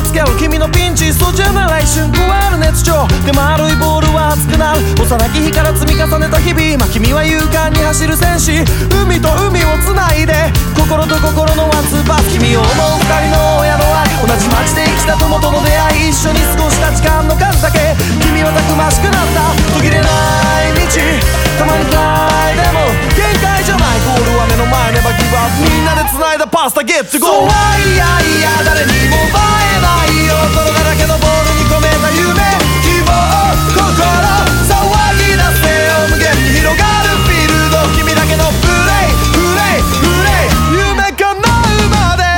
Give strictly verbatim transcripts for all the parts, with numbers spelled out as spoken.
つける君のピンチ、そうジェネレーション加える熱情で丸いボールは熱くなる。幼き日から積み重ねた日々、まあ、君は勇敢に走る戦士。海と海をつないで心と心のワンツーパス。君を思う二人の親の愛、同じ街で生きた友との出会い、一緒に過ごした時間の数だけ君はたくましくなった。途切れない道、たまに暗いでも限界じゃない。ゴールは目の前、ネバギブアップ。みんなで繋いだパスタゲットゴー。そうはいやいや誰にも映えないよ、泥だらけのボールに込めた夢、希望、心、騒ぎ出せよ無限に広がるフィールド。君だけのプレイプレイプレイ、夢叶うまで。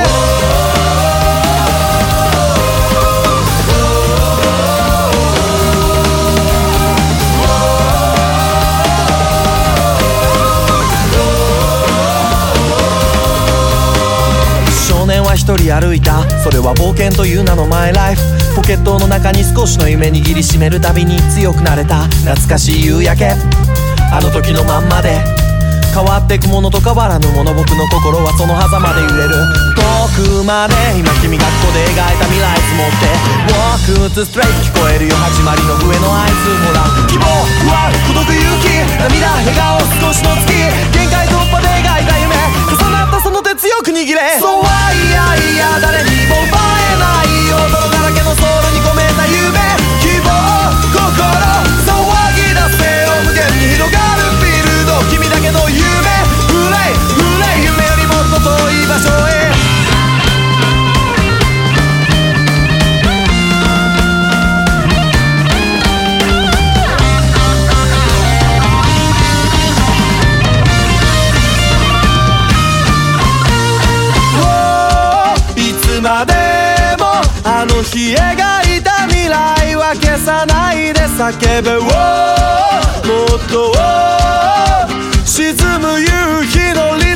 少年は一人歩いた、それは冒険という名のマイライフ。ポケットの中に少しの夢握りしめるたびに強くなれた。懐かしい夕焼け、あの時のまんまで変わってくものと変わらぬもの、僕の心はその狭間で揺れる。遠くまで今君がここで描いた未来積もって Walk to straight 聞こえるよ始まりの笛の合図。ほら希望は届く勇気、涙笑顔少しの月、限界突破で描いた夢、重なったその手強く握れ。そうはいやいや誰にも映えないよ、泥だらけのソウルに込めた夢、希望、心、騒ぎ出せよ無限に広がるフィールド。君だけの夢、プレイプレイ、夢よりもっと遠い場所へ。いつまでもあの日描いた未来は消さないで叫べ、もっと沈む夕日のリ